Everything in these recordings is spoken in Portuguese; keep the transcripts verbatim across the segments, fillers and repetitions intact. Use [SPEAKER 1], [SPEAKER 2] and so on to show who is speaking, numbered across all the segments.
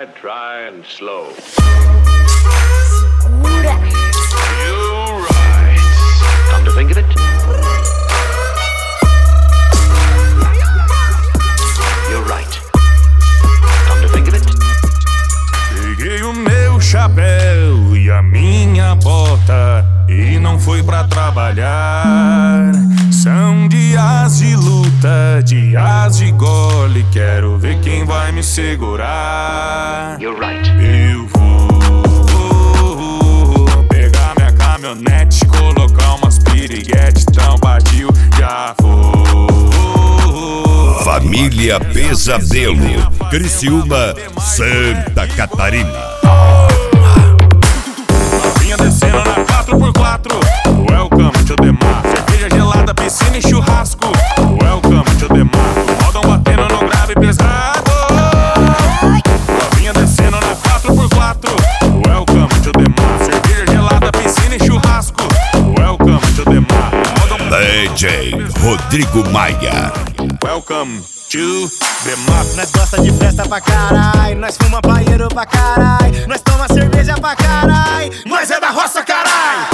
[SPEAKER 1] Try, try and slow.
[SPEAKER 2] Segura.
[SPEAKER 1] You're right. Come to think of it. You're right. Come to think of it.
[SPEAKER 3] Peguei o meu chapéu e a minha bota e não fui pra trabalhar. São dias de luta, dias de gole. Quero ver quem vai me segurar.
[SPEAKER 1] You're right.
[SPEAKER 3] Eu vou pegar minha caminhonete, colocar umas piriguete, então partiu, já vou.
[SPEAKER 4] Família Pesadelo, Criciúma, Santa Catarina.
[SPEAKER 3] Vinha descendo na quatro por quatro. Welcome to the mar. Cerveja gelada, piscina e churrasco. Welcome to the mar. Modão batendo no grave pesado. Vinha descendo na quatro por quatro. Welcome to the mar. Cerveja gelada, piscina e churrasco. Welcome to the mar.
[SPEAKER 4] D J Rodrigo Maia.
[SPEAKER 3] Welcome to the mar.
[SPEAKER 5] Nós gosta de festa pra carai, nós fuma paieiro pra carai, nós toma cerveja pra carai, nós é da roça carai.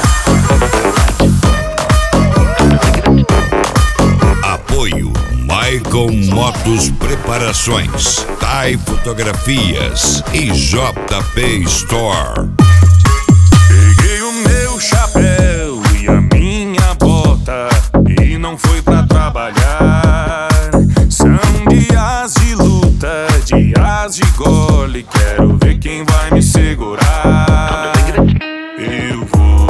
[SPEAKER 4] Apoio Maicon Motos Preparações, Tai Fotografias e J P Store.
[SPEAKER 3] Peguei o meu chapéu e a minha bota e não fui pra trabalhar. São dias de luta, dias de gole. Quero ver quem vai me segurar. Eu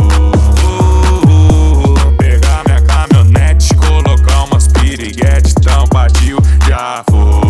[SPEAKER 3] vou pegar minha caminhonete, colocar umas piriguete, então partiu, já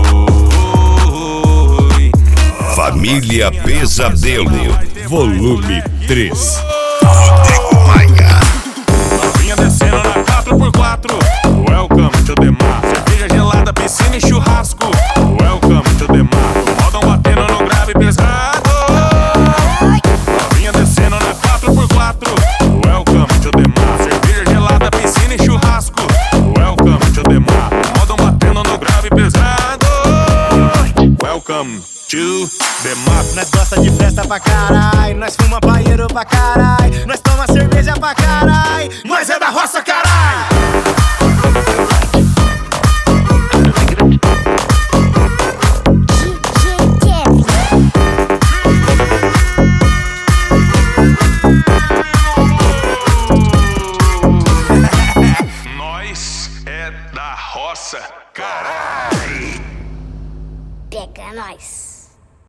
[SPEAKER 3] foi.
[SPEAKER 4] Família Pesadelo, volume três. Rodrigo Maia.
[SPEAKER 3] Vinha descendo na quatro por quatro. Welcome to the mar. Cerveja gelada, piscina e churrasco. Welcome to the mar. Modão batendo no grave pesado. Vinha descendo na quatro por quatro. Welcome to the mar. Cerveja gelada, piscina e churrasco. Welcome to the mar. Modão batendo no grave pesado. Welcome to the mar.
[SPEAKER 5] Nós gosta de festa pra carai, nós fuma paieiro pra carai, nós toma cerveja pra carai, nós é da roça carai.